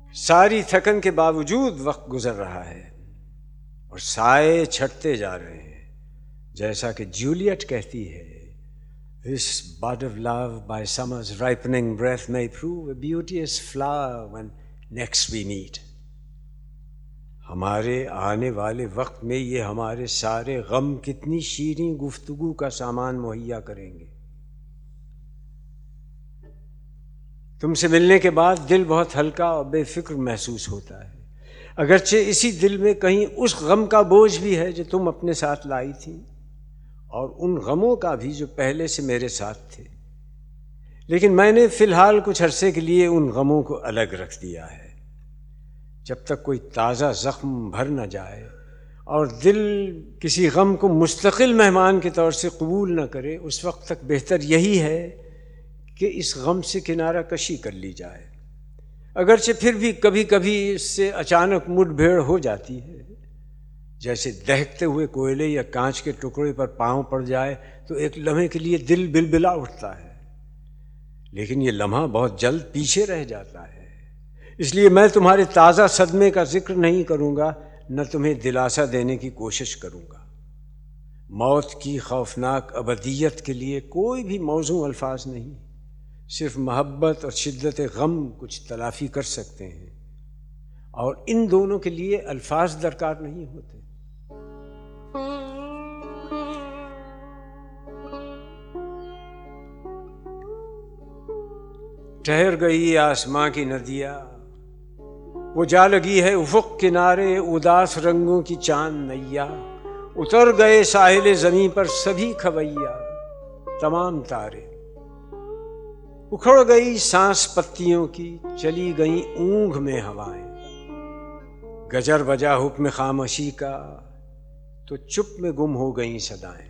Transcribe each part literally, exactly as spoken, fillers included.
ساری تھکن کے باوجود وقت گزر رہا ہے اور سائے چھٹتے جا رہے ہیں، جیسا کہ جولیٹ کہتی ہے This bud of love by summer's ripening breath may prove a beauteous flower when next we meet. ہمارے آنے والے وقت میں یہ ہمارے سارے غم کتنی شیریں گفتگو کا سامان مہیا کریں گے۔ تم سے ملنے کے بعد دل بہت ہلکا اور بے فکر محسوس ہوتا ہے، اگرچہ اسی دل میں کہیں اس غم کا بوجھ بھی ہے جو تم اپنے ساتھ لائی تھی، اور ان غموں کا بھی جو پہلے سے میرے ساتھ تھے، لیکن میں نے فی الحال کچھ عرصے کے لیے ان غموں کو الگ رکھ دیا ہے۔ جب تک کوئی تازہ زخم بھر نہ جائے اور دل کسی غم کو مستقل مہمان کے طور سے قبول نہ کرے، اس وقت تک بہتر یہی ہے کہ اس غم سے کنارہ کشی کر لی جائے، اگرچہ پھر بھی کبھی کبھی اس سے اچانک مٹ بھیڑ ہو جاتی ہے، جیسے دہکتے ہوئے کوئلے یا کانچ کے ٹکڑے پر پاؤں پڑ جائے تو ایک لمحے کے لیے دل بلبلا اٹھتا ہے، لیکن یہ لمحہ بہت جلد پیچھے رہ جاتا ہے۔ اس لیے میں تمہارے تازہ صدمے کا ذکر نہیں کروں گا، نہ تمہیں دلاسا دینے کی کوشش کروں گا۔ موت کی خوفناک ابدیت کے لیے کوئی بھی موزوں الفاظ نہیں، صرف محبت اور شدت غم کچھ تلافی کر سکتے ہیں، اور ان دونوں کے لیے الفاظ درکار نہیں ہوتے۔ ٹھہر گئی آسماں کی ندیاں، وہ جا لگی ہے افق کنارے، اداس رنگوں کی چاند نیا، اتر گئے ساحل زمیں پر سبھی کھویا، تمام تارے، اکھڑ گئی سانس پتیوں کی، چلی گئیں اونگھ میں ہوائیں، گجر بجا حکم خاموشی کا تو چپ میں گم ہو گئیں صدائیں،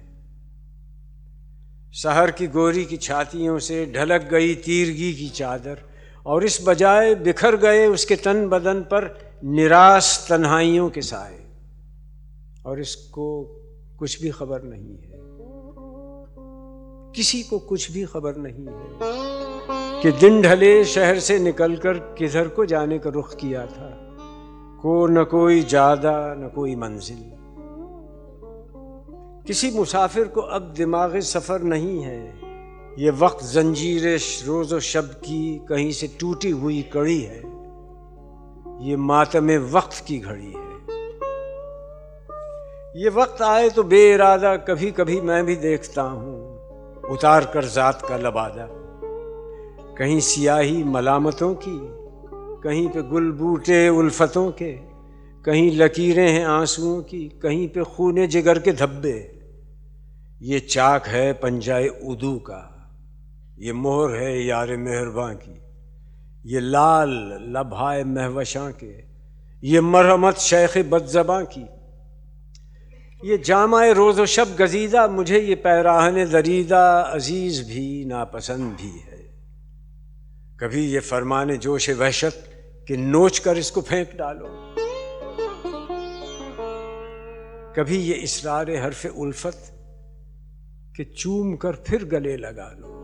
سحر کی گوری کی چھاتیوں سے ڈھلک گئی تیرگی کی چادر، اور اس بجائے بکھر گئے اس کے تن بدن پر نراس تنہائیوں کے سائے، اور اس کو کچھ بھی خبر نہیں ہے، کسی کو کچھ بھی خبر نہیں ہے کہ دن ڈھلے شہر سے نکل کر کدھر کو جانے کا رخ کیا تھا، کو نہ کوئی جادہ نہ کوئی منزل۔ کسی مسافر کو اب دماغ سفر نہیں ہے، یہ وقت زنجیر روز و شب کی کہیں سے ٹوٹی ہوئی کڑی ہے، یہ ماتم وقت کی گھڑی ہے۔ یہ وقت آئے تو بے ارادہ کبھی کبھی میں بھی دیکھتا ہوں اتار کر ذات کا لبادہ، کہیں سیاہی ملامتوں کی، کہیں پہ گل بوٹے الفتوں کے، کہیں لکیریں ہیں آنسوؤں کی، کہیں پہ خون جگر کے دھبے۔ یہ چاک ہے پنجائے عدو کا، یہ مہر ہے یار مہرباں کی، یہ لال لبھائے مہوشاں کے، یہ مرحمت شیخ بدزباں کی، یہ جامع روز و شب گزیدہ، مجھے یہ پیراہن دریدہ عزیز بھی ناپسند بھی ہے۔ کبھی یہ فرمان جوش وحشت کہ نوچ کر اس کو پھینک ڈالو، کبھی یہ اصرار حرف الفت کہ چوم کر پھر گلے لگا لو۔